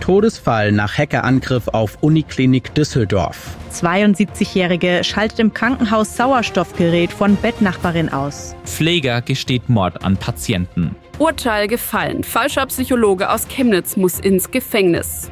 Todesfall nach Hackerangriff auf Uniklinik Düsseldorf. 72-Jährige schaltet im Krankenhaus Sauerstoffgerät von Bettnachbarin aus. Pfleger gesteht Mord an Patienten. Urteil gefallen. Falscher Psychologe aus Chemnitz muss ins Gefängnis.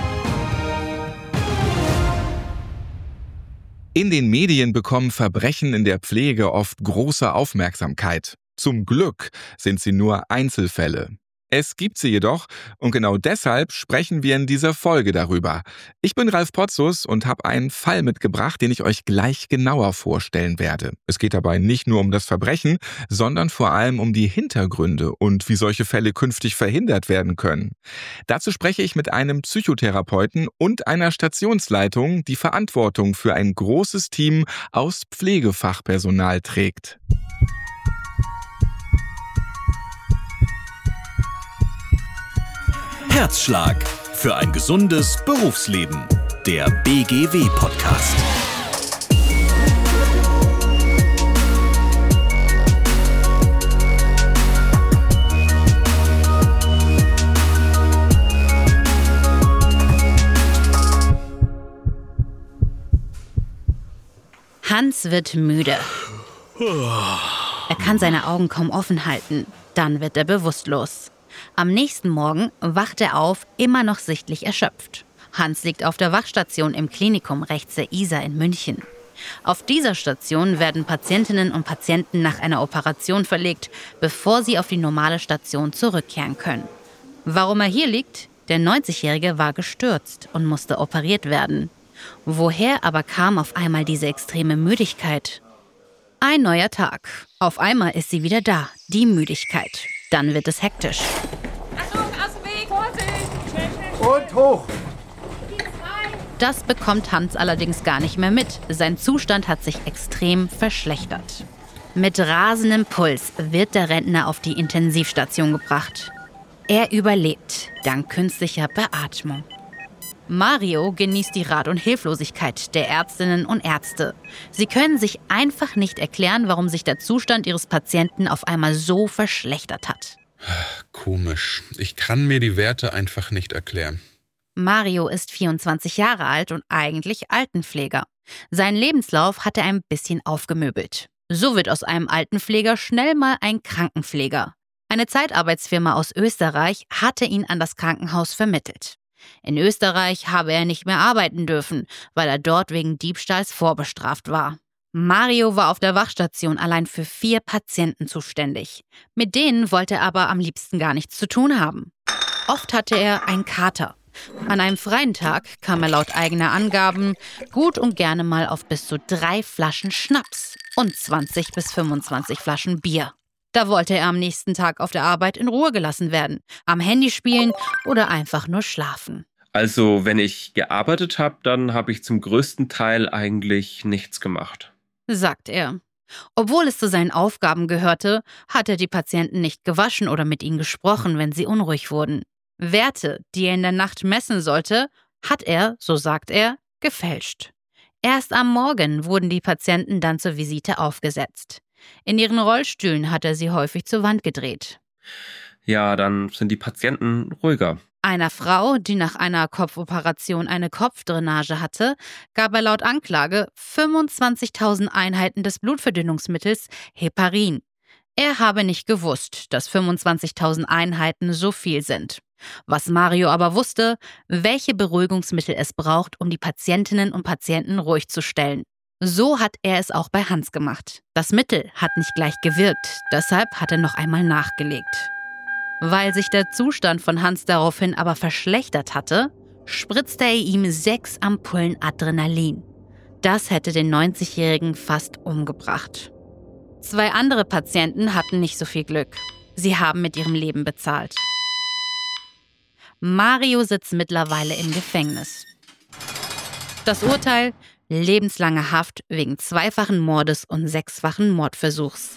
In den Medien bekommen Verbrechen in der Pflege oft große Aufmerksamkeit. Zum Glück sind sie nur Einzelfälle. Es gibt sie jedoch und genau deshalb sprechen wir in dieser Folge darüber. Ich bin Ralf Potzus und habe einen Fall mitgebracht, den ich euch gleich genauer vorstellen werde. Es geht dabei nicht nur um das Verbrechen, sondern vor allem um die Hintergründe und wie solche Fälle künftig verhindert werden können. Dazu spreche ich mit einem Psychotherapeuten und einer Stationsleitung, die Verantwortung für ein großes Team aus Pflegefachpersonal trägt. Herzschlag für ein gesundes Berufsleben. Der BGW-Podcast. Hans wird müde. Er kann seine Augen kaum offen halten. Dann wird er bewusstlos. Am nächsten Morgen wacht er auf, immer noch sichtlich erschöpft. Hans liegt auf der Wachstation im Klinikum rechts der Isar in München. Auf dieser Station werden Patientinnen und Patienten nach einer Operation verlegt, bevor sie auf die normale Station zurückkehren können. Warum er hier liegt? Der 90-Jährige war gestürzt und musste operiert werden. Woher aber kam auf einmal diese extreme Müdigkeit? Ein neuer Tag. Auf einmal ist sie wieder da, die Müdigkeit. Dann wird es hektisch. Achtung, aus dem Weg, Vorsicht! Und hoch! Das bekommt Hans allerdings gar nicht mehr mit. Sein Zustand hat sich extrem verschlechtert. Mit rasendem Puls wird der Rentner auf die Intensivstation gebracht. Er überlebt, dank künstlicher Beatmung. Mario genießt die Rat und Hilflosigkeit der Ärztinnen und Ärzte. Sie können sich einfach nicht erklären, warum sich der Zustand ihres Patienten auf einmal so verschlechtert hat. Komisch. Ich kann mir die Werte einfach nicht erklären. Mario ist 24 Jahre alt und eigentlich Altenpfleger. Seinen Lebenslauf hat er ein bisschen aufgemöbelt. So wird aus einem Altenpfleger schnell mal ein Krankenpfleger. Eine Zeitarbeitsfirma aus Österreich hatte ihn an das Krankenhaus vermittelt. In Österreich habe er nicht mehr arbeiten dürfen, weil er dort wegen Diebstahls vorbestraft war. Mario war auf der Wachstation allein für 4 Patienten zuständig. Mit denen wollte er aber am liebsten gar nichts zu tun haben. Oft hatte er einen Kater. An einem freien Tag kam er laut eigener Angaben gut und gerne mal auf bis zu 3 Flaschen Schnaps und 20 bis 25 Flaschen Bier. Da wollte er am nächsten Tag auf der Arbeit in Ruhe gelassen werden, am Handy spielen oder einfach nur schlafen. Also, wenn ich gearbeitet habe, dann habe ich zum größten Teil eigentlich nichts gemacht, sagt er. Obwohl es zu seinen Aufgaben gehörte, hat er die Patienten nicht gewaschen oder mit ihnen gesprochen, wenn sie unruhig wurden. Werte, die er in der Nacht messen sollte, hat er, so sagt er, gefälscht. Erst am Morgen wurden die Patienten dann zur Visite aufgesetzt. In ihren Rollstühlen hat er sie häufig zur Wand gedreht. Ja, dann sind die Patienten ruhiger. Einer Frau, die nach einer Kopfoperation eine Kopfdrainage hatte, gab er laut Anklage 25.000 Einheiten des Blutverdünnungsmittels Heparin. Er habe nicht gewusst, dass 25.000 Einheiten so viel sind. Was Mario aber wusste, welche Beruhigungsmittel es braucht, um die Patientinnen und Patienten ruhig zu stellen. So hat er es auch bei Hans gemacht. Das Mittel hat nicht gleich gewirkt, deshalb hat er noch einmal nachgelegt. Weil sich der Zustand von Hans daraufhin aber verschlechtert hatte, spritzte er ihm 6 Ampullen Adrenalin. Das hätte den 90-Jährigen fast umgebracht. 2 andere Patienten hatten nicht so viel Glück. Sie haben mit ihrem Leben bezahlt. Mario sitzt mittlerweile im Gefängnis. Das Urteil: lebenslange Haft wegen 2-fachen Mordes und 6-fachen Mordversuchs.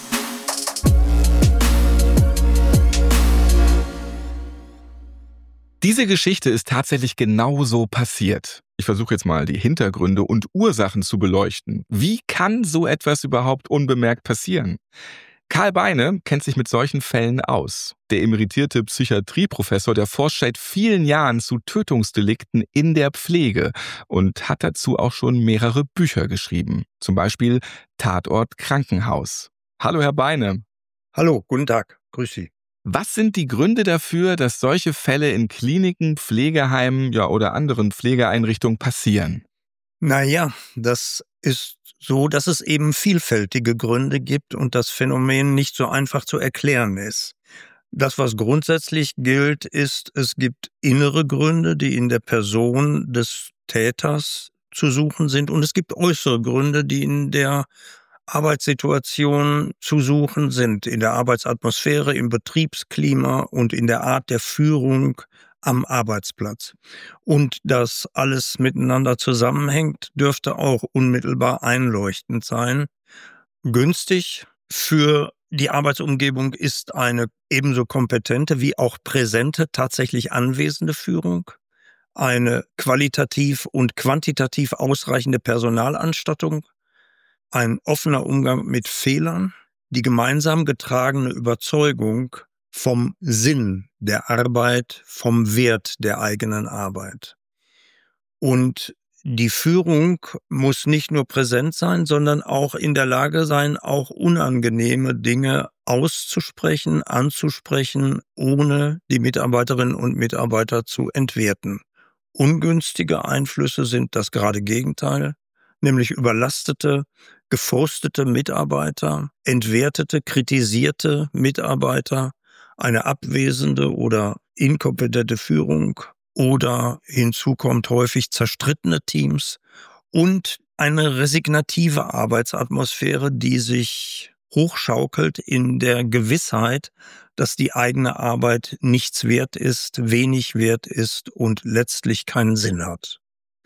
Diese Geschichte ist tatsächlich genauso passiert. Ich versuche jetzt mal die Hintergründe und Ursachen zu beleuchten. Wie kann so etwas überhaupt unbemerkt passieren? Karl Beine kennt sich mit solchen Fällen aus. Der emeritierte Psychiatrieprofessor, der forscht seit vielen Jahren zu Tötungsdelikten in der Pflege und hat dazu auch schon mehrere Bücher geschrieben. Zum Beispiel Tatort Krankenhaus. Hallo, Herr Beine. Hallo, guten Tag. Grüß Sie. Was sind die Gründe dafür, dass solche Fälle in Kliniken, Pflegeheimen oder anderen Pflegeeinrichtungen passieren? Naja, das ist so, dass es eben vielfältige Gründe gibt und das Phänomen nicht so einfach zu erklären ist. Das, was grundsätzlich gilt, ist, es gibt innere Gründe, die in der Person des Täters zu suchen sind, und es gibt äußere Gründe, die in der Arbeitssituation zu suchen sind, in der Arbeitsatmosphäre, im Betriebsklima und in der Art der Führung am Arbeitsplatz. Und dass alles miteinander zusammenhängt, dürfte auch unmittelbar einleuchtend sein. Günstig für die Arbeitsumgebung ist eine ebenso kompetente wie auch präsente, tatsächlich anwesende Führung, eine qualitativ und quantitativ ausreichende Personalausstattung, ein offener Umgang mit Fehlern, die gemeinsam getragene Überzeugung vom Sinn der Arbeit, vom Wert der eigenen Arbeit. Und die Führung muss nicht nur präsent sein, sondern auch in der Lage sein, auch unangenehme Dinge auszusprechen, anzusprechen, ohne die Mitarbeiterinnen und Mitarbeiter zu entwerten. Ungünstige Einflüsse sind das gerade Gegenteil, nämlich überlastete, gefrustete Mitarbeiter, entwertete, kritisierte Mitarbeiter, eine abwesende oder inkompetente Führung oder hinzu kommt häufig zerstrittene Teams und eine resignative Arbeitsatmosphäre, die sich hochschaukelt in der Gewissheit, dass die eigene Arbeit nichts wert ist, wenig wert ist und letztlich keinen Sinn hat.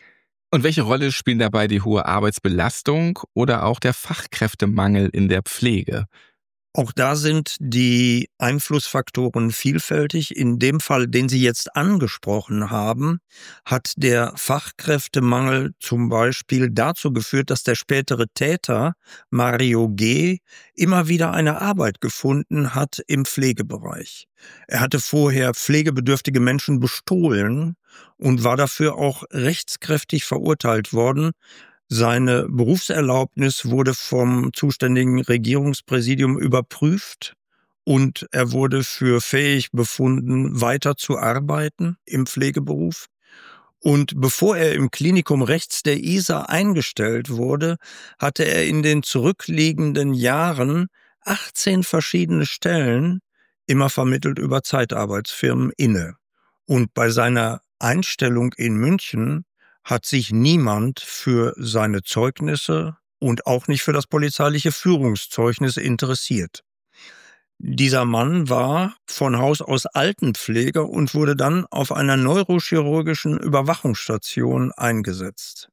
Und welche Rolle spielen dabei die hohe Arbeitsbelastung oder auch der Fachkräftemangel in der Pflege? Auch da sind die Einflussfaktoren vielfältig. In dem Fall, den Sie jetzt angesprochen haben, hat der Fachkräftemangel zum Beispiel dazu geführt, dass der spätere Täter, Mario G., immer wieder eine Arbeit gefunden hat im Pflegebereich. Er hatte vorher pflegebedürftige Menschen bestohlen und war dafür auch rechtskräftig verurteilt worden. Seine Berufserlaubnis wurde vom zuständigen Regierungspräsidium überprüft und er wurde für fähig befunden, weiter zu arbeiten im Pflegeberuf. Und bevor er im Klinikum rechts der Isar eingestellt wurde, hatte er in den zurückliegenden Jahren 18 verschiedene Stellen, immer vermittelt über Zeitarbeitsfirmen, inne. Und bei seiner Einstellung in München hat sich niemand für seine Zeugnisse und auch nicht für das polizeiliche Führungszeugnis interessiert. Dieser Mann war von Haus aus Altenpfleger und wurde dann auf einer neurochirurgischen Überwachungsstation eingesetzt.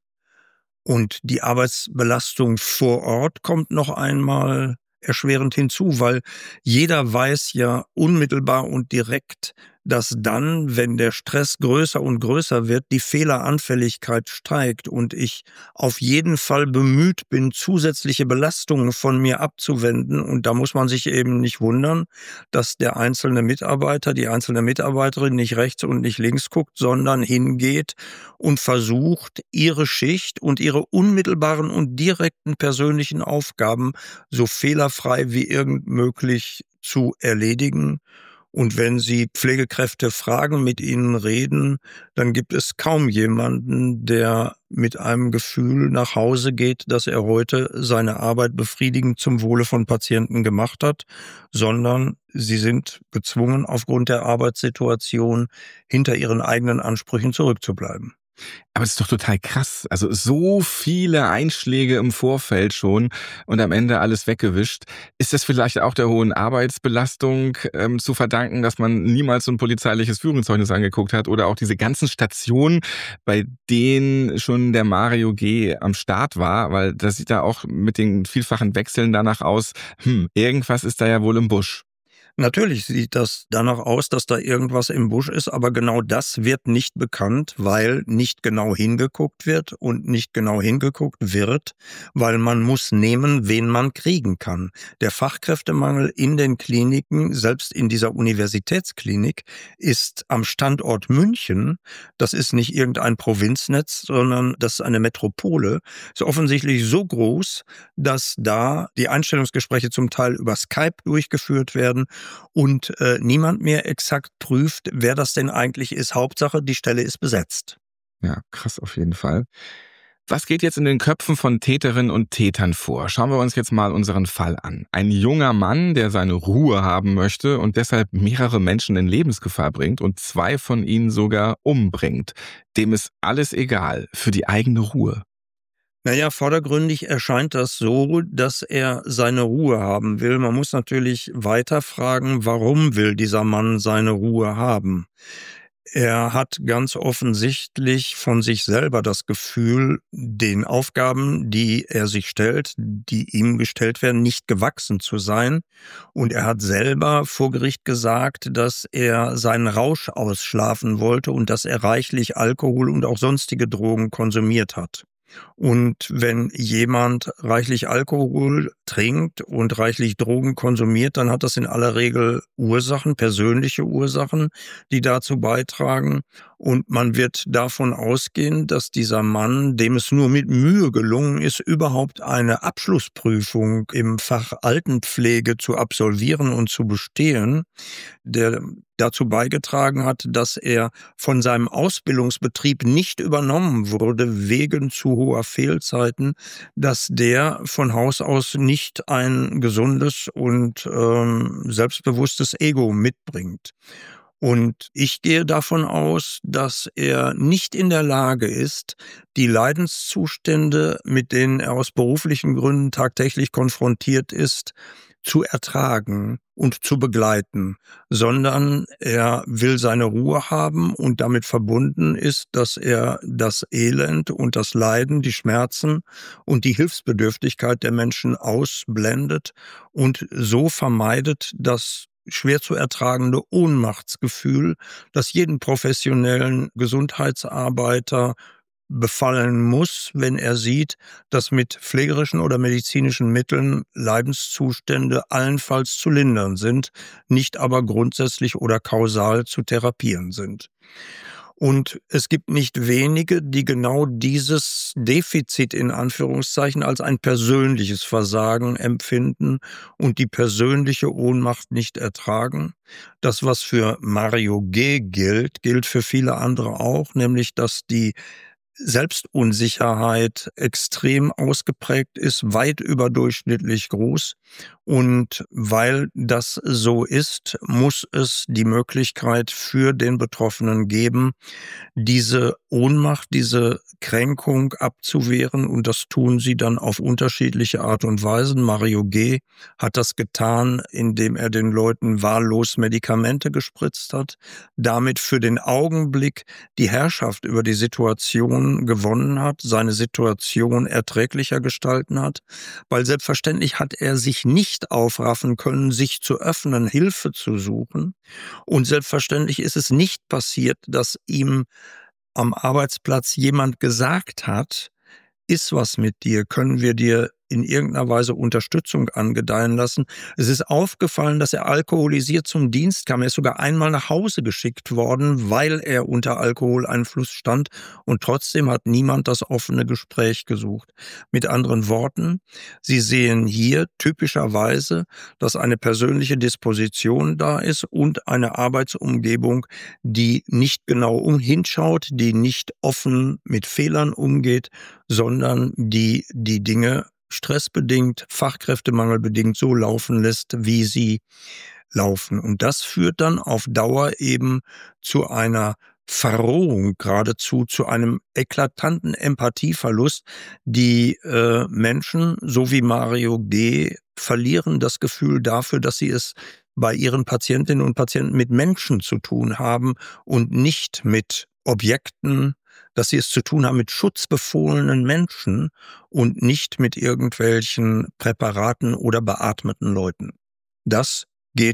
Und die Arbeitsbelastung vor Ort kommt noch einmal erschwerend hinzu, weil jeder weiß ja unmittelbar und direkt, dass dann, wenn der Stress größer und größer wird, die Fehleranfälligkeit steigt und ich auf jeden Fall bemüht bin, zusätzliche Belastungen von mir abzuwenden. Und da muss man sich eben nicht wundern, dass der einzelne Mitarbeiter, die einzelne Mitarbeiterin nicht rechts und nicht links guckt, sondern hingeht und versucht, ihre Schicht und ihre unmittelbaren und direkten persönlichen Aufgaben so fehlerfrei wie irgend möglich zu erledigen. Und wenn Sie Pflegekräfte fragen, mit ihnen reden, dann gibt es kaum jemanden, der mit einem Gefühl nach Hause geht, dass er heute seine Arbeit befriedigend zum Wohle von Patienten gemacht hat, sondern sie sind gezwungen, aufgrund der Arbeitssituation hinter ihren eigenen Ansprüchen zurückzubleiben. Aber es ist doch total krass. Also so viele Einschläge im Vorfeld schon und am Ende alles weggewischt. Ist das vielleicht auch der hohen Arbeitsbelastung zu verdanken, dass man niemals so ein polizeiliches Führungszeugnis angeguckt hat oder auch diese ganzen Stationen, bei denen schon der Mario G. am Start war? Weil das sieht da auch mit den vielfachen Wechseln danach aus, irgendwas ist da ja wohl im Busch. Natürlich sieht das danach aus, dass da irgendwas im Busch ist, aber genau das wird nicht bekannt, weil nicht genau hingeguckt wird und nicht genau hingeguckt wird, weil man muss nehmen, wen man kriegen kann. Der Fachkräftemangel in den Kliniken, selbst in dieser Universitätsklinik, ist am Standort München, das ist nicht irgendein Provinznetz, sondern das ist eine Metropole, ist offensichtlich so groß, dass da die Einstellungsgespräche zum Teil über Skype durchgeführt werden und niemand mehr exakt prüft, wer das denn eigentlich ist. Hauptsache, die Stelle ist besetzt. Ja, krass auf jeden Fall. Was geht jetzt in den Köpfen von Täterinnen und Tätern vor? Schauen wir uns jetzt mal unseren Fall an. Ein junger Mann, der seine Ruhe haben möchte und deshalb mehrere Menschen in Lebensgefahr bringt und 2 von ihnen sogar umbringt. Dem ist alles egal, für die eigene Ruhe. Naja, vordergründig erscheint das so, dass er seine Ruhe haben will. Man muss natürlich weiter fragen, warum will dieser Mann seine Ruhe haben? Er hat ganz offensichtlich von sich selber das Gefühl, den Aufgaben, die er sich stellt, die ihm gestellt werden, nicht gewachsen zu sein. Und er hat selber vor Gericht gesagt, dass er seinen Rausch ausschlafen wollte und dass er reichlich Alkohol und auch sonstige Drogen konsumiert hat. Und wenn jemand reichlich Alkohol trinkt und reichlich Drogen konsumiert, dann hat das in aller Regel Ursachen, persönliche Ursachen, die dazu beitragen. Und man wird davon ausgehen, dass dieser Mann, dem es nur mit Mühe gelungen ist, überhaupt eine Abschlussprüfung im Fach Altenpflege zu absolvieren und zu bestehen, der dazu beigetragen hat, dass er von seinem Ausbildungsbetrieb nicht übernommen wurde wegen zu hoher Fehlzeiten, dass der von Haus aus nicht ein gesundes und selbstbewusstes Ego mitbringt. Und ich gehe davon aus, dass er nicht in der Lage ist, die Leidenszustände, mit denen er aus beruflichen Gründen tagtäglich konfrontiert ist, zu ertragen und zu begleiten, sondern er will seine Ruhe haben und damit verbunden ist, dass er das Elend und das Leiden, die Schmerzen und die Hilfsbedürftigkeit der Menschen ausblendet und so vermeidet, dass schwer zu ertragende Ohnmachtsgefühl, das jeden professionellen Gesundheitsarbeiter befallen muss, wenn er sieht, dass mit pflegerischen oder medizinischen Mitteln Leidenszustände allenfalls zu lindern sind, nicht aber grundsätzlich oder kausal zu therapieren sind. Und es gibt nicht wenige, die genau dieses Defizit in Anführungszeichen als ein persönliches Versagen empfinden und die persönliche Ohnmacht nicht ertragen. Das, was für Mario G. gilt für viele andere auch, nämlich dass die Selbstunsicherheit extrem ausgeprägt ist, weit überdurchschnittlich groß. Und weil das so ist, muss es die Möglichkeit für den Betroffenen geben, diese Ohnmacht, diese Kränkung abzuwehren. Und das tun sie dann auf unterschiedliche Art und Weisen. Mario G. hat das getan, indem er den Leuten wahllos Medikamente gespritzt hat, damit für den Augenblick die Herrschaft über die Situation gewonnen hat, seine Situation erträglicher gestalten hat, weil selbstverständlich hat er sich nicht aufraffen können, sich zu öffnen, Hilfe zu suchen. Und selbstverständlich ist es nicht passiert, dass ihm am Arbeitsplatz jemand gesagt hat, ist was mit dir, können wir dir in irgendeiner Weise Unterstützung angedeihen lassen. Es ist aufgefallen, dass er alkoholisiert zum Dienst kam. Er ist sogar einmal nach Hause geschickt worden, weil er unter Alkoholeinfluss stand. Und trotzdem hat niemand das offene Gespräch gesucht. Mit anderen Worten, Sie sehen hier typischerweise, dass eine persönliche Disposition da ist und eine Arbeitsumgebung, die nicht genau hinschaut, die nicht offen mit Fehlern umgeht, sondern die Dinge stressbedingt, fachkräftemangelbedingt so laufen lässt, wie sie laufen. Und das führt dann auf Dauer eben zu einer Verrohung, geradezu zu einem eklatanten Empathieverlust. Die Menschen, so wie Mario G., verlieren das Gefühl dafür, dass sie es bei ihren Patientinnen und Patienten mit Menschen zu tun haben und nicht mit Objekten, dass sie es zu tun haben mit schutzbefohlenen Menschen und nicht mit irgendwelchen Präparaten oder beatmeten Leuten. Das geht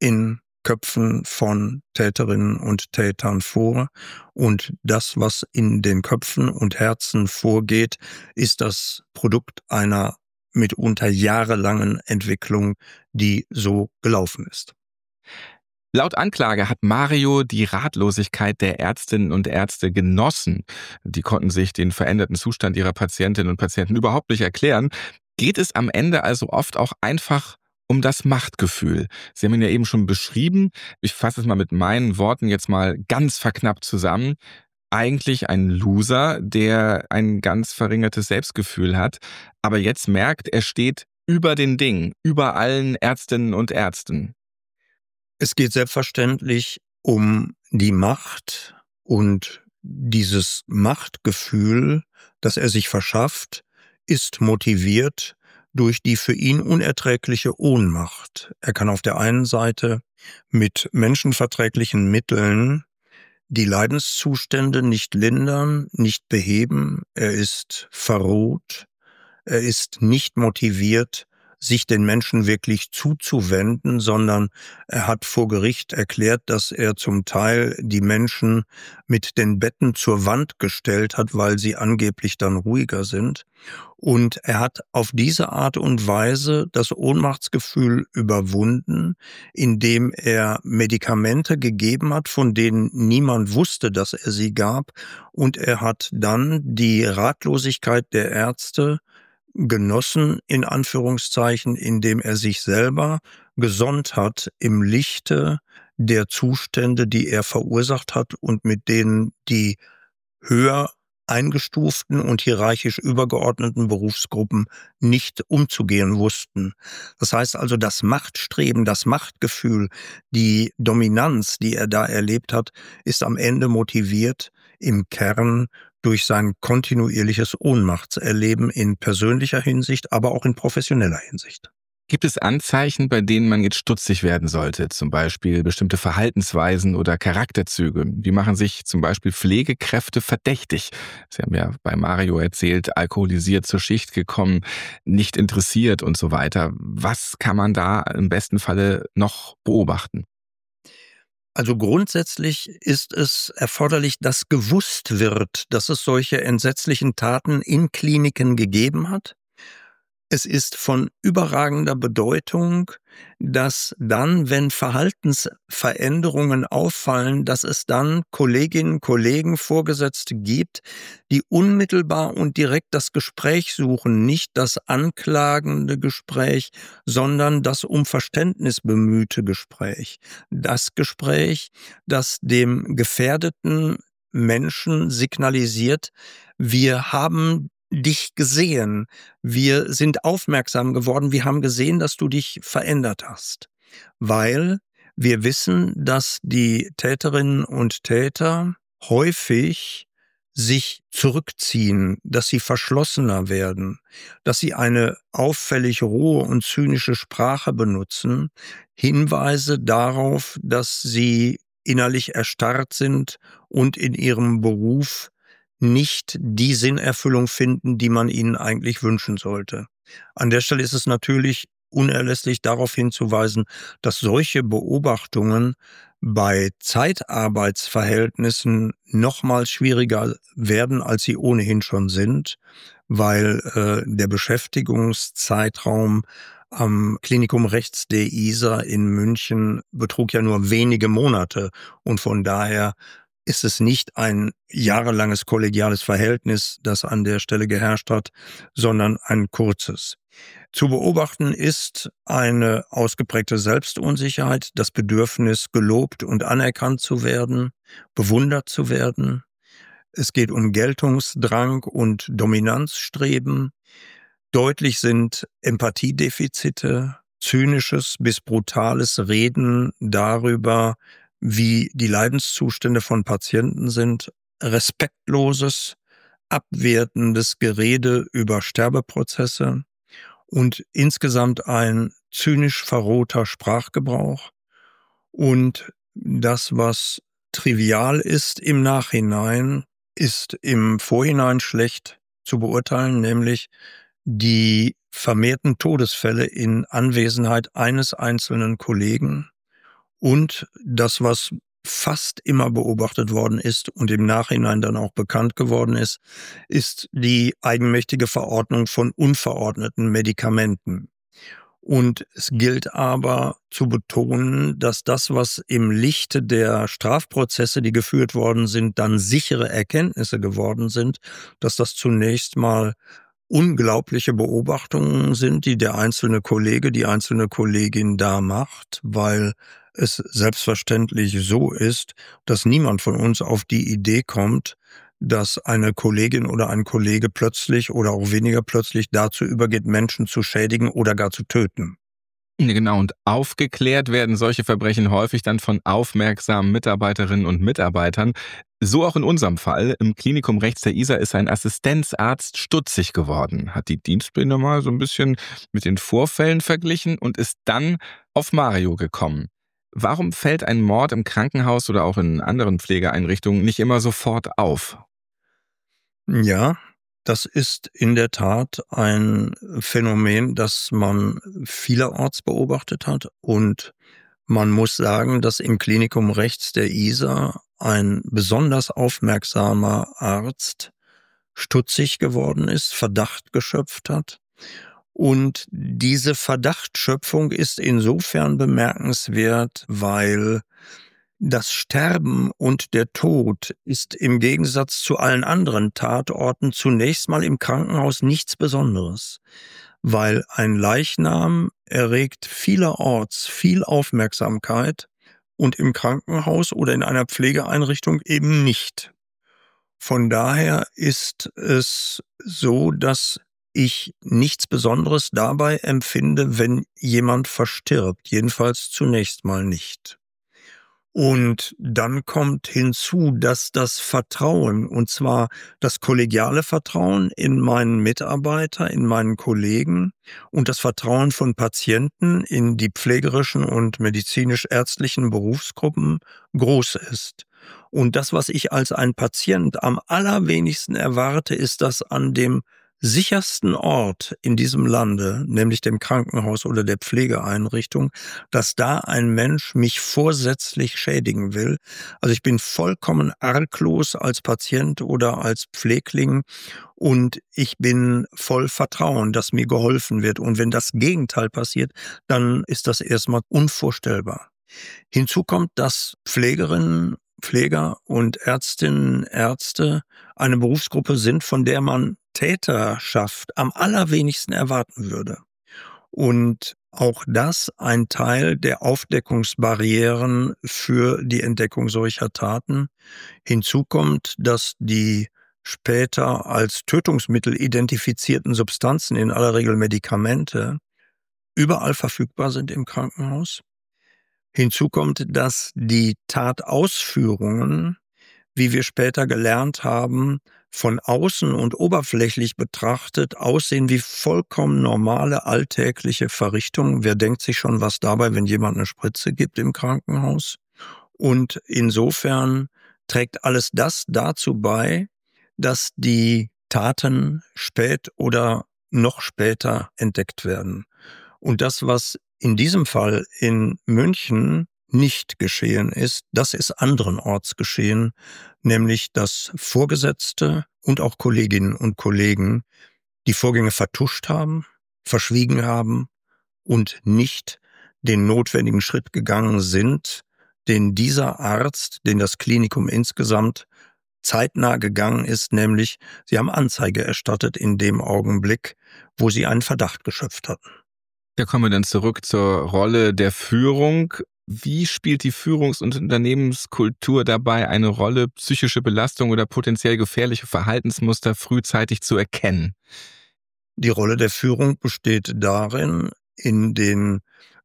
in Köpfen von Täterinnen und Tätern vor. Und das, was in den Köpfen und Herzen vorgeht, ist das Produkt einer mitunter jahrelangen Entwicklung, die so gelaufen ist. Laut Anklage hat Mario die Ratlosigkeit der Ärztinnen und Ärzte genossen. Die konnten sich den veränderten Zustand ihrer Patientinnen und Patienten überhaupt nicht erklären. Geht es am Ende also oft auch einfach um das Machtgefühl? Sie haben ihn ja eben schon beschrieben. Ich fasse es mal mit meinen Worten jetzt mal ganz verknappt zusammen. Eigentlich ein Loser, der ein ganz verringertes Selbstgefühl hat, aber jetzt merkt, er steht über den Dingen, über allen Ärztinnen und Ärzten. Es geht selbstverständlich um die Macht und dieses Machtgefühl, das er sich verschafft, ist motiviert durch die für ihn unerträgliche Ohnmacht. Er kann auf der einen Seite mit menschenverträglichen Mitteln die Leidenszustände nicht lindern, nicht beheben. Er ist verroht, er ist nicht motiviert, sich den Menschen wirklich zuzuwenden, sondern er hat vor Gericht erklärt, dass er zum Teil die Menschen mit den Betten zur Wand gestellt hat, weil sie angeblich dann ruhiger sind. Und er hat auf diese Art und Weise das Ohnmachtsgefühl überwunden, indem er Medikamente gegeben hat, von denen niemand wusste, dass er sie gab. Und er hat dann die Ratlosigkeit der Ärzte genossen, in Anführungszeichen, indem er sich selber gesonnt hat im Lichte der Zustände, die er verursacht hat und mit denen die höher eingestuften und hierarchisch übergeordneten Berufsgruppen nicht umzugehen wussten. Das heißt also, das Machtstreben, das Machtgefühl, die Dominanz, die er da erlebt hat, ist am Ende motiviert im Kern durch sein kontinuierliches Ohnmachtserleben in persönlicher Hinsicht, aber auch in professioneller Hinsicht. Gibt es Anzeichen, bei denen man jetzt stutzig werden sollte? Zum Beispiel bestimmte Verhaltensweisen oder Charakterzüge? Wie machen sich zum Beispiel Pflegekräfte verdächtig? Sie haben ja bei Mario erzählt, alkoholisiert zur Schicht gekommen, nicht interessiert und so weiter. Was kann man da im besten Falle noch beobachten? Also grundsätzlich ist es erforderlich, dass gewusst wird, dass es solche entsetzlichen Taten in Kliniken gegeben hat. Es ist von überragender Bedeutung, dass dann, wenn Verhaltensveränderungen auffallen, dass es dann Kolleginnen, Kollegen, Vorgesetzte gibt, die unmittelbar und direkt das Gespräch suchen, nicht das anklagende Gespräch, sondern das um Verständnis bemühte Gespräch. Das Gespräch, das dem gefährdeten Menschen signalisiert, wir haben dich gesehen, wir sind aufmerksam geworden, wir haben gesehen, dass du dich verändert hast. Weil wir wissen, dass die Täterinnen und Täter häufig sich zurückziehen, dass sie verschlossener werden, dass sie eine auffällig rohe und zynische Sprache benutzen, Hinweise darauf, dass sie innerlich erstarrt sind und in ihrem Beruf nicht die Sinnerfüllung finden, die man ihnen eigentlich wünschen sollte. An der Stelle ist es natürlich unerlässlich darauf hinzuweisen, dass solche Beobachtungen bei Zeitarbeitsverhältnissen nochmals schwieriger werden, als sie ohnehin schon sind, weil der Beschäftigungszeitraum am Klinikum Rechts der Isar in München betrug ja nur wenige Monate und von daher ist es nicht ein jahrelanges kollegiales Verhältnis, das an der Stelle geherrscht hat, sondern ein kurzes. Zu beobachten ist eine ausgeprägte Selbstunsicherheit, das Bedürfnis, gelobt und anerkannt zu werden, bewundert zu werden. Es geht um Geltungsdrang und Dominanzstreben. Deutlich sind Empathiedefizite, zynisches bis brutales Reden darüber, wie die Leidenszustände von Patienten sind, respektloses, abwertendes Gerede über Sterbeprozesse und insgesamt ein zynisch verrohter Sprachgebrauch. Und das, was trivial ist im Nachhinein, ist im Vorhinein schlecht zu beurteilen, nämlich die vermehrten Todesfälle in Anwesenheit eines einzelnen Kollegen Und das, was fast immer beobachtet worden ist und im Nachhinein dann auch bekannt geworden ist, ist die eigenmächtige Verordnung von unverordneten Medikamenten. Und es gilt aber zu betonen, dass das, was im Lichte der Strafprozesse, die geführt worden sind, dann sichere Erkenntnisse geworden sind, dass das zunächst mal unglaubliche Beobachtungen sind, die der einzelne Kollege, die einzelne Kollegin da macht, weil es selbstverständlich so ist, dass niemand von uns auf die Idee kommt, dass eine Kollegin oder ein Kollege plötzlich oder auch weniger plötzlich dazu übergeht, Menschen zu schädigen oder gar zu töten. Genau, und aufgeklärt werden solche Verbrechen häufig dann von aufmerksamen Mitarbeiterinnen und Mitarbeitern. So auch in unserem Fall. Im Klinikum rechts der Isar ist ein Assistenzarzt stutzig geworden, hat die Dienstpläne mal so ein bisschen mit den Vorfällen verglichen und ist dann auf Mario gekommen. Warum fällt ein Mord im Krankenhaus oder auch in anderen Pflegeeinrichtungen nicht immer sofort auf? Ja, das ist in der Tat ein Phänomen, das man vielerorts beobachtet hat. Und man muss sagen, dass im Klinikum rechts der Isar ein besonders aufmerksamer Arzt stutzig geworden ist, Verdacht geschöpft hat. Und diese Verdachtsschöpfung ist insofern bemerkenswert, weil das Sterben und der Tod ist im Gegensatz zu allen anderen Tatorten zunächst mal im Krankenhaus nichts Besonderes, weil ein Leichnam erregt vielerorts viel Aufmerksamkeit und im Krankenhaus oder in einer Pflegeeinrichtung eben nicht. Von daher ist es so, dass ich nichts Besonderes dabei empfinde, wenn jemand verstirbt, jedenfalls zunächst mal nicht. Und dann kommt hinzu, dass das Vertrauen, und zwar das kollegiale Vertrauen in meinen Mitarbeiter, in meinen Kollegen und das Vertrauen von Patienten in die pflegerischen und medizinisch-ärztlichen Berufsgruppen groß ist. Und das, was ich als ein Patient am allerwenigsten erwarte, ist, dass an dem sichersten Ort in diesem Lande, nämlich dem Krankenhaus oder der Pflegeeinrichtung, dass da ein Mensch mich vorsätzlich schädigen will. Also ich bin vollkommen arglos als Patient oder als Pflegling und ich bin voll Vertrauen, dass mir geholfen wird. Und wenn das Gegenteil passiert, dann ist das erstmal unvorstellbar. Hinzu kommt, dass Pflegerinnen, Pfleger und Ärztinnen, Ärzte eine Berufsgruppe sind, von der man Täterschaft am allerwenigsten erwarten würde. Und auch das ein Teil der Aufdeckungsbarrieren für die Entdeckung solcher Taten. Hinzu kommt, dass die später als Tötungsmittel identifizierten Substanzen, in aller Regel Medikamente, überall verfügbar sind im Krankenhaus. Hinzu kommt, dass die Tatausführungen, wie wir später gelernt haben, von außen und oberflächlich betrachtet aussehen wie vollkommen normale alltägliche Verrichtungen. Wer denkt sich schon was dabei, wenn jemand eine Spritze gibt im Krankenhaus? Und insofern trägt alles das dazu bei, dass die Taten spät oder noch später entdeckt werden. Und das, was in diesem Fall in München nicht geschehen ist, das ist anderenorts geschehen, nämlich dass Vorgesetzte und auch Kolleginnen und Kollegen die Vorgänge vertuscht haben, verschwiegen haben und nicht den notwendigen Schritt gegangen sind, den dieser Arzt, den das Klinikum insgesamt zeitnah gegangen ist, nämlich sie haben Anzeige erstattet in dem Augenblick, wo sie einen Verdacht geschöpft hatten. Da kommen wir dann zurück zur Rolle der Führung. Wie spielt die Führungs- und Unternehmenskultur dabei eine Rolle, psychische Belastung oder potenziell gefährliche Verhaltensmuster frühzeitig zu erkennen? Die Rolle der Führung besteht darin, in den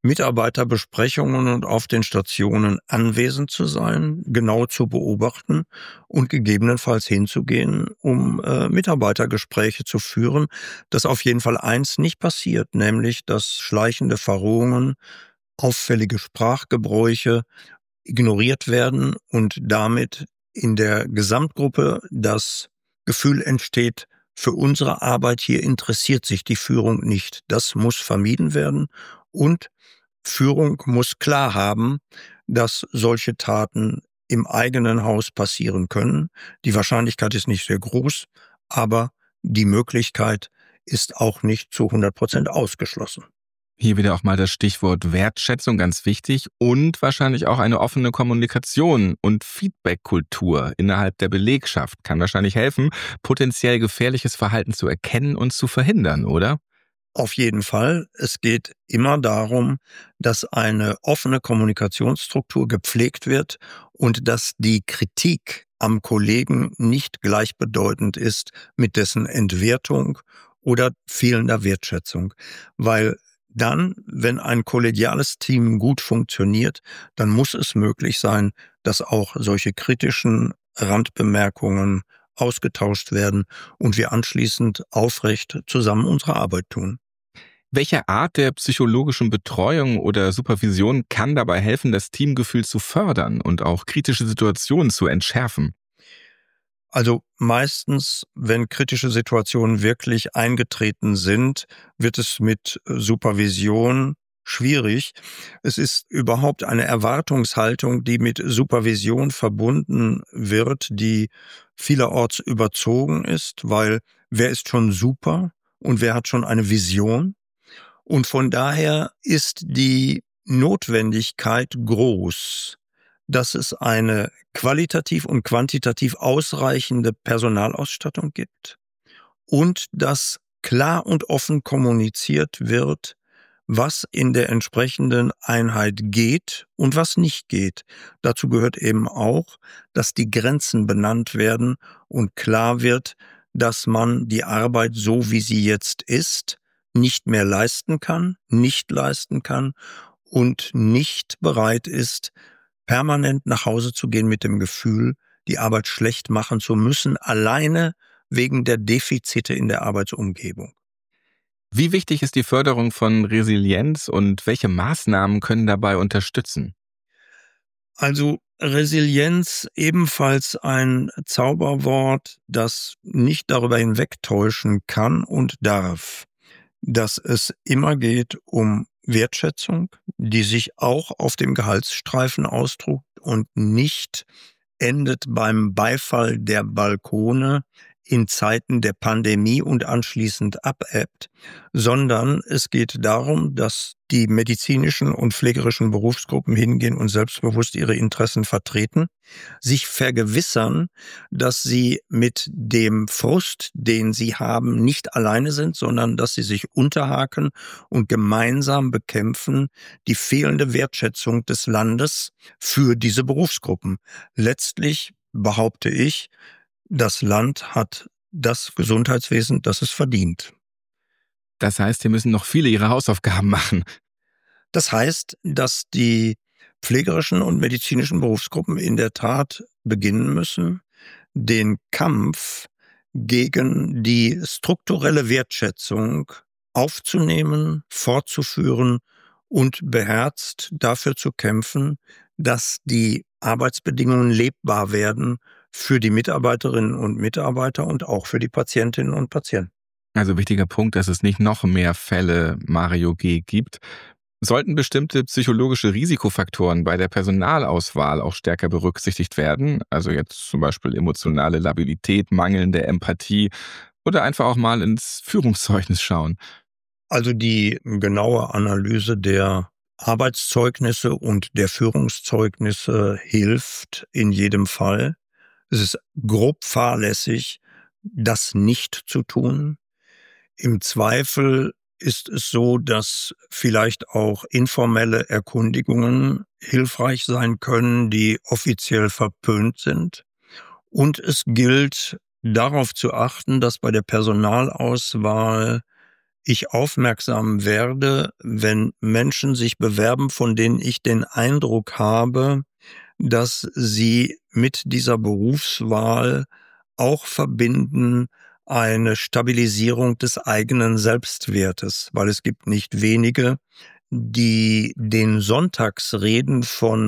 Mitarbeiterbesprechungen und auf den Stationen anwesend zu sein, genau zu beobachten und gegebenenfalls hinzugehen, um Mitarbeitergespräche zu führen, dass auf jeden Fall eins nicht passiert, nämlich dass schleichende Verrohungen, auffällige Sprachgebräuche ignoriert werden und damit in der Gesamtgruppe das Gefühl entsteht, für unsere Arbeit hier interessiert sich die Führung nicht. Das muss vermieden werden und Führung muss klar haben, dass solche Taten im eigenen Haus passieren können. Die Wahrscheinlichkeit ist nicht sehr groß, aber die Möglichkeit ist auch nicht zu 100% ausgeschlossen. Hier wieder auch mal das Stichwort Wertschätzung, ganz wichtig, und wahrscheinlich auch eine offene Kommunikation und Feedback-Kultur innerhalb der Belegschaft kann wahrscheinlich helfen, potenziell gefährliches Verhalten zu erkennen und zu verhindern, oder? Auf jeden Fall. Es geht immer darum, dass eine offene Kommunikationsstruktur gepflegt wird und dass die Kritik am Kollegen nicht gleichbedeutend ist mit dessen Entwertung oder fehlender Wertschätzung. Weil dann, wenn ein kollegiales Team gut funktioniert, dann muss es möglich sein, dass auch solche kritischen Randbemerkungen ausgetauscht werden und wir anschließend aufrecht zusammen unsere Arbeit tun. Welche Art der psychologischen Betreuung oder Supervision kann dabei helfen, das Teamgefühl zu fördern und auch kritische Situationen zu entschärfen? Also meistens, wenn kritische Situationen wirklich eingetreten sind, wird es mit Supervision schwierig. Es ist überhaupt eine Erwartungshaltung, die mit Supervision verbunden wird, die vielerorts überzogen ist, weil wer ist schon super und wer hat schon eine Vision? Und von daher ist die Notwendigkeit groß, dass es eine qualitativ und quantitativ ausreichende Personalausstattung gibt und dass klar und offen kommuniziert wird, was in der entsprechenden Einheit geht und was nicht geht. Dazu gehört eben auch, dass die Grenzen benannt werden und klar wird, dass man die Arbeit so, wie sie jetzt ist, nicht mehr leisten kann, nicht leisten kann und nicht bereit ist, permanent nach Hause zu gehen mit dem Gefühl, die Arbeit schlecht machen zu müssen, alleine wegen der Defizite in der Arbeitsumgebung. Wie wichtig ist die Förderung von Resilienz und welche Maßnahmen können dabei unterstützen? Also Resilienz ebenfalls ein Zauberwort, das nicht darüber hinwegtäuschen kann und darf, dass es immer geht um Wertschätzung, die sich auch auf dem Gehaltsstreifen ausdrückt und nicht endet beim Beifall der Balkone in Zeiten der Pandemie und anschließend abebbt, sondern es geht darum, dass die medizinischen und pflegerischen Berufsgruppen hingehen und selbstbewusst ihre Interessen vertreten, sich vergewissern, dass sie mit dem Frust, den sie haben, nicht alleine sind, sondern dass sie sich unterhaken und gemeinsam bekämpfen die fehlende Wertschätzung des Landes für diese Berufsgruppen. Letztlich behaupte ich, das Land hat das Gesundheitswesen, das es verdient. Das heißt, hier müssen noch viele ihre Hausaufgaben machen. Das heißt, dass die pflegerischen und medizinischen Berufsgruppen in der Tat beginnen müssen, den Kampf gegen die strukturelle Wertschätzung aufzunehmen, fortzuführen und beherzt dafür zu kämpfen, dass die Arbeitsbedingungen lebbar werden für die Mitarbeiterinnen und Mitarbeiter und auch für die Patientinnen und Patienten. Also wichtiger Punkt, dass es nicht noch mehr Fälle Mario G. gibt. Sollten bestimmte psychologische Risikofaktoren bei der Personalauswahl auch stärker berücksichtigt werden? Also jetzt zum Beispiel emotionale Labilität, mangelnde Empathie oder einfach auch mal ins Führungszeugnis schauen? Also die genaue Analyse der Arbeitszeugnisse und der Führungszeugnisse hilft in jedem Fall. Es ist grob fahrlässig, das nicht zu tun. Im Zweifel ist es so, dass vielleicht auch informelle Erkundigungen hilfreich sein können, die offiziell verpönt sind. Und es gilt darauf zu achten, dass bei der Personalauswahl ich aufmerksam werde, wenn Menschen sich bewerben, von denen ich den Eindruck habe, dass sie mit dieser Berufswahl auch verbinden eine Stabilisierung des eigenen Selbstwertes, weil es gibt nicht wenige, die den Sonntagsreden von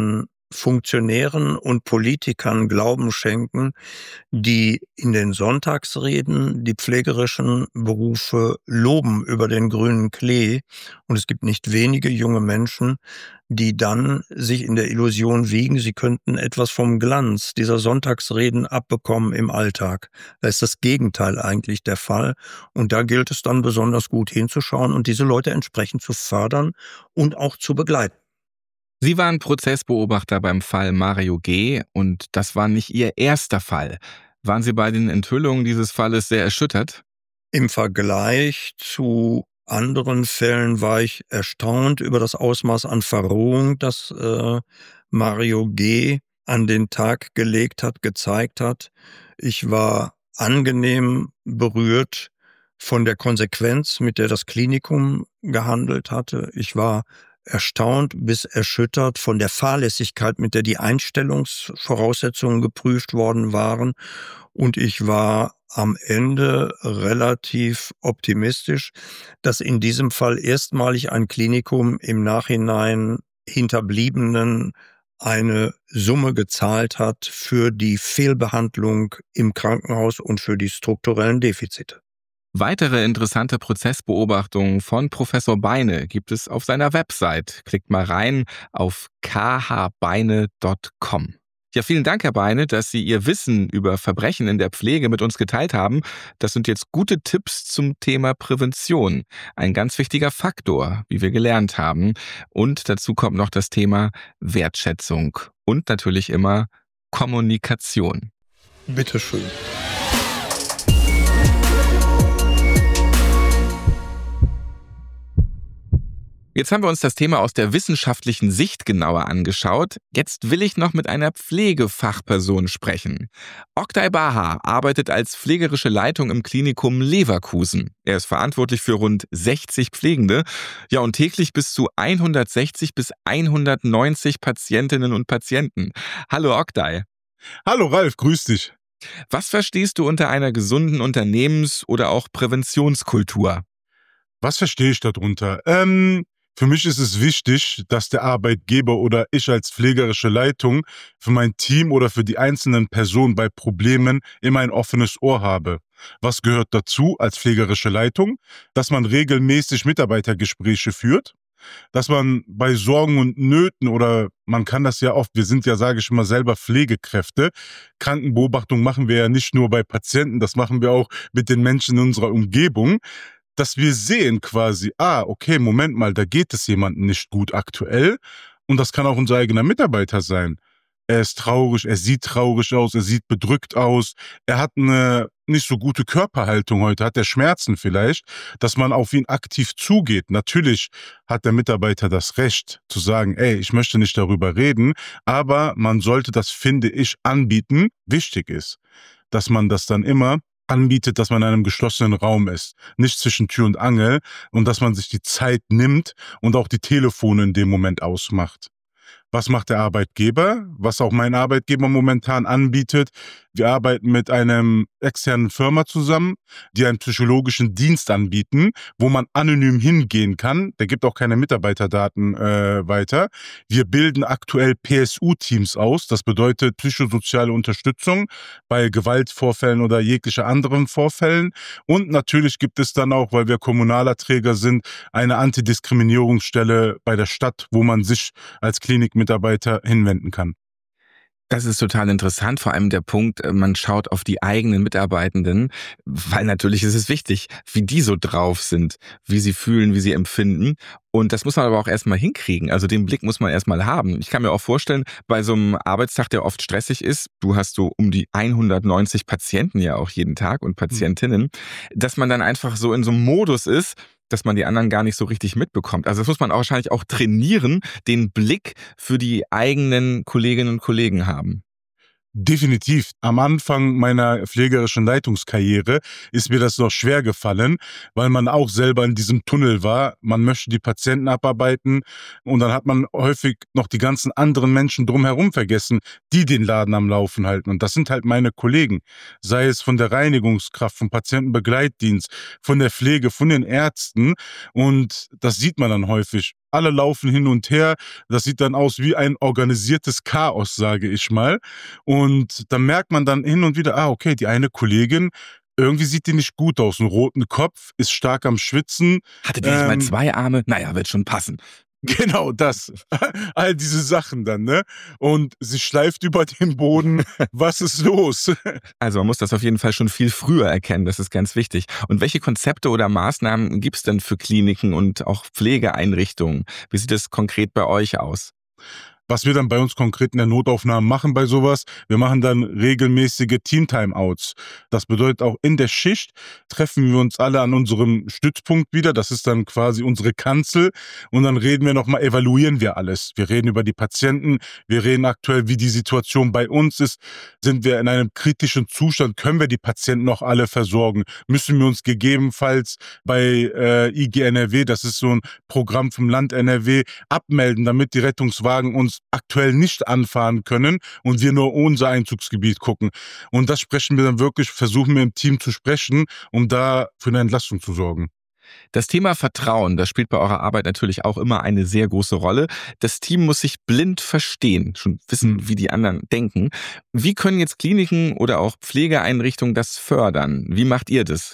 Funktionären und Politikern Glauben schenken, die in den Sonntagsreden die pflegerischen Berufe loben über den grünen Klee. Und es gibt nicht wenige junge Menschen, die dann sich in der Illusion wiegen, sie könnten etwas vom Glanz dieser Sonntagsreden abbekommen im Alltag. Da ist das Gegenteil eigentlich der Fall. Und da gilt es dann besonders gut hinzuschauen und diese Leute entsprechend zu fördern und auch zu begleiten. Sie waren Prozessbeobachter beim Fall Mario G. und das war nicht Ihr erster Fall. Waren Sie bei den Enthüllungen dieses Falles sehr erschüttert? Im Vergleich zu anderen Fällen war ich erstaunt über das Ausmaß an Verrohung, das Mario G. an den Tag gelegt hat, gezeigt hat. Ich war angenehm berührt von der Konsequenz, mit der das Klinikum gehandelt hatte. Ich war erstaunt bis erschüttert von der Fahrlässigkeit, mit der die Einstellungsvoraussetzungen geprüft worden waren. Und ich war am Ende relativ optimistisch, dass in diesem Fall erstmalig ein Klinikum im Nachhinein Hinterbliebenen eine Summe gezahlt hat für die Fehlbehandlung im Krankenhaus und für die strukturellen Defizite. Weitere interessante Prozessbeobachtungen von Professor Beine gibt es auf seiner Website. Klickt mal rein auf khbeine.com. Ja, vielen Dank, Herr Beine, dass Sie Ihr Wissen über Verbrechen in der Pflege mit uns geteilt haben. Das sind jetzt gute Tipps zum Thema Prävention. Ein ganz wichtiger Faktor, wie wir gelernt haben. Und dazu kommt noch das Thema Wertschätzung und natürlich immer Kommunikation. Bitteschön. Jetzt haben wir uns das Thema aus der wissenschaftlichen Sicht genauer angeschaut. Jetzt will ich noch mit einer Pflegefachperson sprechen. Oktay Bahar arbeitet als pflegerische Leitung im Klinikum Leverkusen. Er ist verantwortlich für rund 60 Pflegende. Ja, und täglich bis zu 160 bis 190 Patientinnen und Patienten. Hallo Oktay. Hallo Ralf, grüß dich. Was verstehst du unter einer gesunden Unternehmens- oder auch Präventionskultur? Was verstehe ich darunter? Für mich ist es wichtig, dass der Arbeitgeber oder ich als pflegerische Leitung für mein Team oder für die einzelnen Personen bei Problemen immer ein offenes Ohr habe. Was gehört dazu als pflegerische Leitung? Dass man regelmäßig Mitarbeitergespräche führt, dass man bei Sorgen und Nöten oder man kann das ja oft, wir sind ja, sage ich immer, selber Pflegekräfte. Krankenbeobachtung machen wir ja nicht nur bei Patienten, das machen wir auch mit den Menschen in unserer Umgebung. Dass wir sehen quasi, okay, Moment mal, da geht es jemandem nicht gut aktuell und das kann auch unser eigener Mitarbeiter sein. Er ist traurig, er sieht traurig aus, er sieht bedrückt aus, er hat eine nicht so gute Körperhaltung heute, hat er Schmerzen vielleicht, dass man auf ihn aktiv zugeht. Natürlich hat der Mitarbeiter das Recht zu sagen, ich möchte nicht darüber reden, aber man sollte das, finde ich, anbieten. Wichtig ist, dass man das dann immer anbietet, dass man in einem geschlossenen Raum ist, nicht zwischen Tür und Angel und dass man sich die Zeit nimmt und auch die Telefone in dem Moment ausmacht. Was macht der Arbeitgeber? Was auch mein Arbeitgeber momentan anbietet. Wir arbeiten mit einem externen Firma zusammen, die einen psychologischen Dienst anbieten, wo man anonym hingehen kann. Der gibt auch keine Mitarbeiterdaten weiter. Wir bilden aktuell PSU-Teams aus. Das bedeutet psychosoziale Unterstützung bei Gewaltvorfällen oder jeglicher anderen Vorfällen. Und natürlich gibt es dann auch, weil wir kommunaler Träger sind, eine Antidiskriminierungsstelle bei der Stadt, wo man sich als Klinikmitarbeiter hinwenden kann. Das ist total interessant, vor allem der Punkt, man schaut auf die eigenen Mitarbeitenden, weil natürlich ist es wichtig, wie die so drauf sind, wie sie fühlen, wie sie empfinden. Und das muss man aber auch erstmal hinkriegen. Also den Blick muss man erstmal haben. Ich kann mir auch vorstellen, bei so einem Arbeitstag, der oft stressig ist, du hast so um die 190 Patienten ja auch jeden Tag und Patientinnen, dass man dann einfach so in so einem Modus ist, dass man die anderen gar nicht so richtig mitbekommt. Also das muss man auch wahrscheinlich auch trainieren, den Blick für die eigenen Kolleginnen und Kollegen haben. Definitiv. Am Anfang meiner pflegerischen Leitungskarriere ist mir das noch schwer gefallen, weil man auch selber in diesem Tunnel war. Man möchte die Patienten abarbeiten und dann hat man häufig noch die ganzen anderen Menschen drumherum vergessen, die den Laden am Laufen halten. Und das sind halt meine Kollegen. Sei es von der Reinigungskraft, vom Patientenbegleitdienst, von der Pflege, von den Ärzten. Und das sieht man dann häufig. alle laufen hin und her. Das sieht dann aus wie ein organisiertes Chaos, sage ich mal. Und da merkt man dann hin und wieder, okay, die eine Kollegin, irgendwie sieht die nicht gut aus. Einen roten Kopf, ist stark am Schwitzen. Hatte die nicht mal 2 Arme? Naja, wird schon passen. Genau das. All diese Sachen dann, ne? Und sie schleift über den Boden. Was ist los? Also man muss das auf jeden Fall schon viel früher erkennen, das ist ganz wichtig. Und welche Konzepte oder Maßnahmen gibt es denn für Kliniken und auch Pflegeeinrichtungen? Wie sieht es konkret bei euch aus? Was wir dann bei uns konkret in der Notaufnahme machen bei sowas, wir machen dann regelmäßige Team-Timeouts. Das bedeutet auch in der Schicht treffen wir uns alle an unserem Stützpunkt wieder. Das ist dann quasi unsere Kanzel. Und dann reden wir nochmal, evaluieren wir alles. Wir reden über die Patienten. Wir reden aktuell, wie die Situation bei uns ist. Sind wir in einem kritischen Zustand? Können wir die Patienten noch alle versorgen? Müssen wir uns gegebenenfalls bei IG NRW, das ist so ein Programm vom Land NRW, abmelden, damit die Rettungswagen uns aktuell nicht anfahren können und wir nur unser Einzugsgebiet gucken. Und das sprechen wir dann wirklich, versuchen wir im Team zu sprechen, um da für eine Entlastung zu sorgen. Das Thema Vertrauen, das spielt bei eurer Arbeit natürlich auch immer eine sehr große Rolle. Das Team muss sich blind verstehen, schon wissen, wie die anderen denken. Wie können jetzt Kliniken oder auch Pflegeeinrichtungen das fördern? Wie macht ihr das?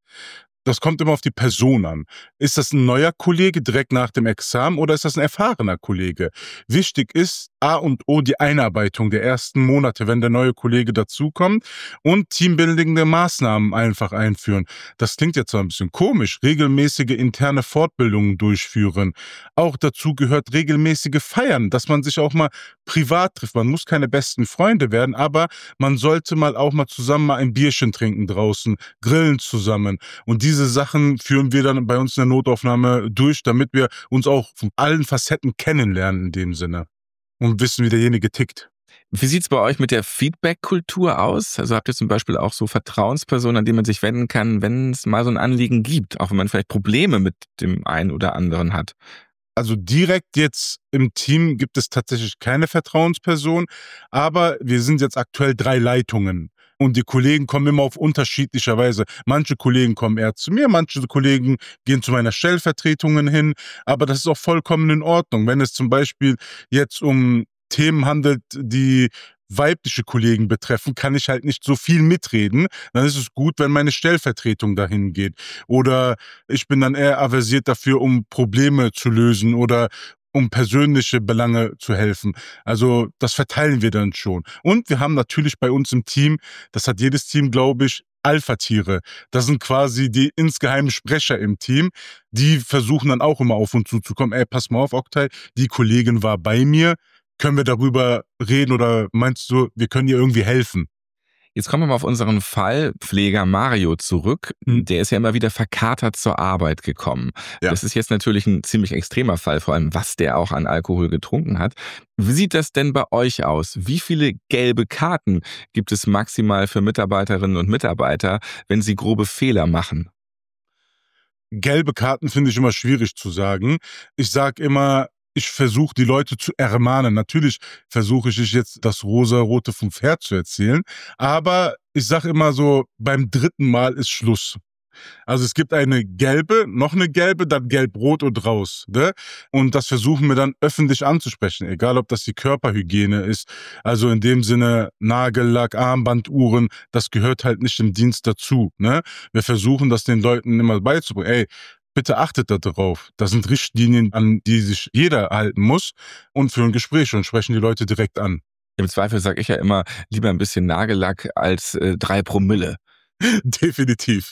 Das kommt immer auf die Person an. Ist das ein neuer Kollege direkt nach dem Examen oder ist das ein erfahrener Kollege? Wichtig ist A und O die Einarbeitung der ersten Monate, wenn der neue Kollege dazukommt, und teambildende Maßnahmen einfach einführen. Das klingt jetzt zwar ein bisschen komisch, regelmäßige interne Fortbildungen durchführen. Auch dazu gehört regelmäßige Feiern, dass man sich auch mal privat trifft. Man muss keine besten Freunde werden, aber man sollte auch mal zusammen ein Bierchen trinken draußen, grillen zusammen. Und diese Sachen führen wir dann bei uns in der Notaufnahme durch, damit wir uns auch von allen Facetten kennenlernen in dem Sinne und wissen, wie derjenige tickt. Wie sieht's bei euch mit der Feedback-Kultur aus? Also habt ihr zum Beispiel auch so Vertrauenspersonen, an die man sich wenden kann, wenn es mal so ein Anliegen gibt, auch wenn man vielleicht Probleme mit dem einen oder anderen hat? Also direkt jetzt im Team gibt es tatsächlich keine Vertrauensperson, aber wir sind jetzt aktuell 3 Leitungen. Und die Kollegen kommen immer auf unterschiedlicher Weise. Manche Kollegen kommen eher zu mir, manche Kollegen gehen zu meiner Stellvertretungen hin. Aber das ist auch vollkommen in Ordnung. Wenn es zum Beispiel jetzt um Themen handelt, die weibliche Kollegen betreffen, kann ich halt nicht so viel mitreden. Dann ist es gut, wenn meine Stellvertretung dahin geht. Oder ich bin dann eher aversiert dafür, um Probleme zu lösen oder um persönliche Belange zu helfen. Also das verteilen wir dann schon. Und wir haben natürlich bei uns im Team, das hat jedes Team, glaube ich, Alpha-Tiere. Das sind quasi die insgeheimen Sprecher im Team. Die versuchen dann auch immer auf uns zuzukommen. Pass mal auf, Oktay, die Kollegin war bei mir. Können wir darüber reden oder meinst du, wir können ihr irgendwie helfen? Jetzt kommen wir mal auf unseren Fall Pfleger Mario zurück. Der ist ja immer wieder verkatert zur Arbeit gekommen. Ja. Das ist jetzt natürlich ein ziemlich extremer Fall, vor allem was der auch an Alkohol getrunken hat. Wie sieht das denn bei euch aus? Wie viele gelbe Karten gibt es maximal für Mitarbeiterinnen und Mitarbeiter, wenn sie grobe Fehler machen? Gelbe Karten finde ich immer schwierig zu sagen. Ich sage immer, ich versuche die Leute zu ermahnen. Natürlich versuche ich jetzt das Rosa-Rote vom Pferd zu erzählen, aber ich sage immer so, beim 3. Mal ist Schluss. Also es gibt eine gelbe, noch eine gelbe, dann gelb-rot und raus. Ne? Und das versuchen wir dann öffentlich anzusprechen, egal ob das die Körperhygiene ist. Also in dem Sinne Nagellack, Armbanduhren, das gehört halt nicht im Dienst dazu. Ne? Wir versuchen das den Leuten immer beizubringen. Bitte achtet darauf. Das sind Richtlinien, an die sich jeder halten muss, und führen Gespräche und sprechen die Leute direkt an. Im Zweifel sage ich ja immer, lieber ein bisschen Nagellack als 3 Promille. Definitiv.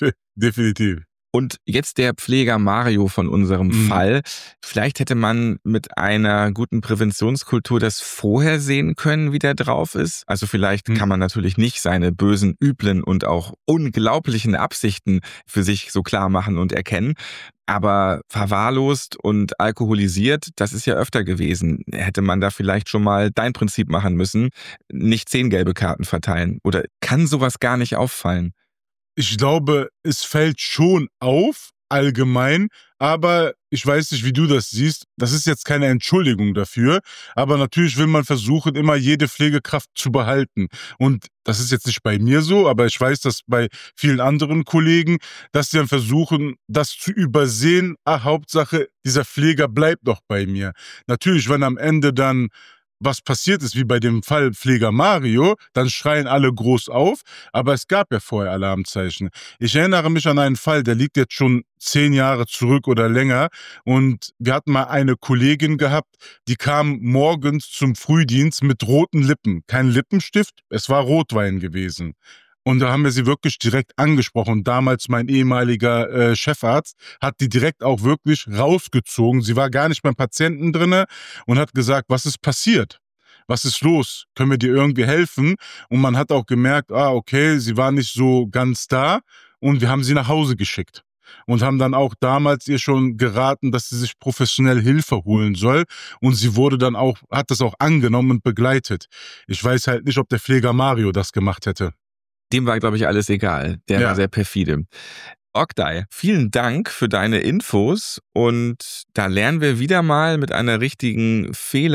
Und jetzt der Pfleger Mario von unserem Fall. Vielleicht hätte man mit einer guten Präventionskultur das vorher sehen können, wie der drauf ist. Also vielleicht kann man natürlich nicht seine bösen, üblen und auch unglaublichen Absichten für sich so klar machen und erkennen. Aber verwahrlost und alkoholisiert, das ist ja öfter gewesen. Hätte man da vielleicht schon mal dein Prinzip machen müssen, nicht 10 gelbe Karten verteilen? Oder kann sowas gar nicht auffallen? Ich glaube, es fällt schon auf, allgemein, aber ich weiß nicht, wie du das siehst. Das ist jetzt keine Entschuldigung dafür, aber natürlich will man versuchen, immer jede Pflegekraft zu behalten. Und das ist jetzt nicht bei mir so, aber ich weiß, dass bei vielen anderen Kollegen, dass sie dann versuchen, das zu übersehen. Hauptsache, dieser Pfleger bleibt doch bei mir. Natürlich, wenn am Ende dann was passiert ist, wie bei dem Fall Pfleger Mario, dann schreien alle groß auf, aber es gab ja vorher Alarmzeichen. Ich erinnere mich an einen Fall, der liegt jetzt schon 10 Jahre zurück oder länger, und wir hatten mal eine Kollegin gehabt, die kam morgens zum Frühdienst mit roten Lippen. Kein Lippenstift, es war Rotwein gewesen. Und da haben wir sie wirklich direkt angesprochen. Damals mein ehemaliger Chefarzt hat die direkt auch wirklich rausgezogen. Sie war gar nicht beim Patienten drinne und hat gesagt, was ist passiert? Was ist los? Können wir dir irgendwie helfen? Und man hat auch gemerkt, okay, sie war nicht so ganz da, und wir haben sie nach Hause geschickt. Und haben dann auch damals ihr schon geraten, dass sie sich professionell Hilfe holen soll. Und sie wurde dann auch, hat das auch angenommen und begleitet. Ich weiß halt nicht, ob der Pfleger Mario das gemacht hätte. Dem war, glaube ich, alles egal. Der war sehr perfide. Oktay, vielen Dank für deine Infos, und da lernen wir wieder mal mit einer richtigen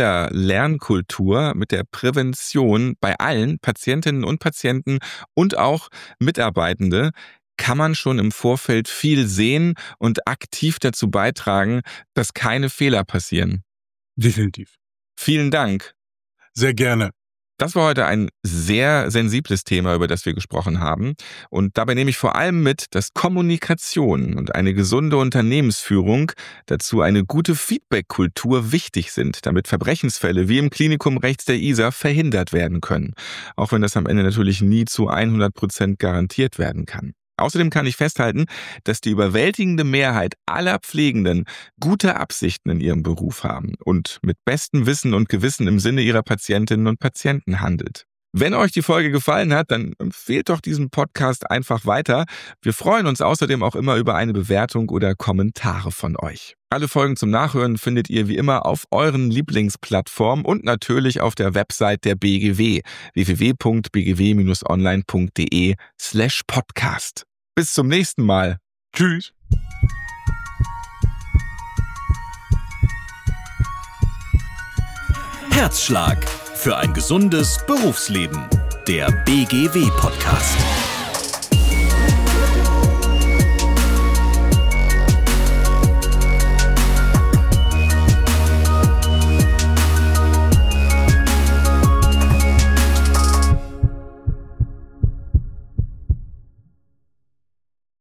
Fehler-Lernkultur, mit der Prävention bei allen Patientinnen und Patienten und auch Mitarbeitende, kann man schon im Vorfeld viel sehen und aktiv dazu beitragen, dass keine Fehler passieren. Definitiv. Vielen Dank. Sehr gerne. Das war heute ein sehr sensibles Thema, über das wir gesprochen haben. Und dabei nehme ich vor allem mit, dass Kommunikation und eine gesunde Unternehmensführung, dazu eine gute Feedback-Kultur wichtig sind, damit Verbrechensfälle wie im Klinikum rechts der Isar verhindert werden können. Auch wenn das am Ende natürlich nie zu 100% garantiert werden kann. Außerdem kann ich festhalten, dass die überwältigende Mehrheit aller Pflegenden gute Absichten in ihrem Beruf haben und mit bestem Wissen und Gewissen im Sinne ihrer Patientinnen und Patienten handelt. Wenn euch die Folge gefallen hat, dann empfehlt doch diesen Podcast einfach weiter. Wir freuen uns außerdem auch immer über eine Bewertung oder Kommentare von euch. Alle Folgen zum Nachhören findet ihr wie immer auf euren Lieblingsplattformen und natürlich auf der Website der BGW, www.bgw-online.de/podcast. Bis zum nächsten Mal. Tschüss. Herzschlag für ein gesundes Berufsleben. Der BGW-Podcast.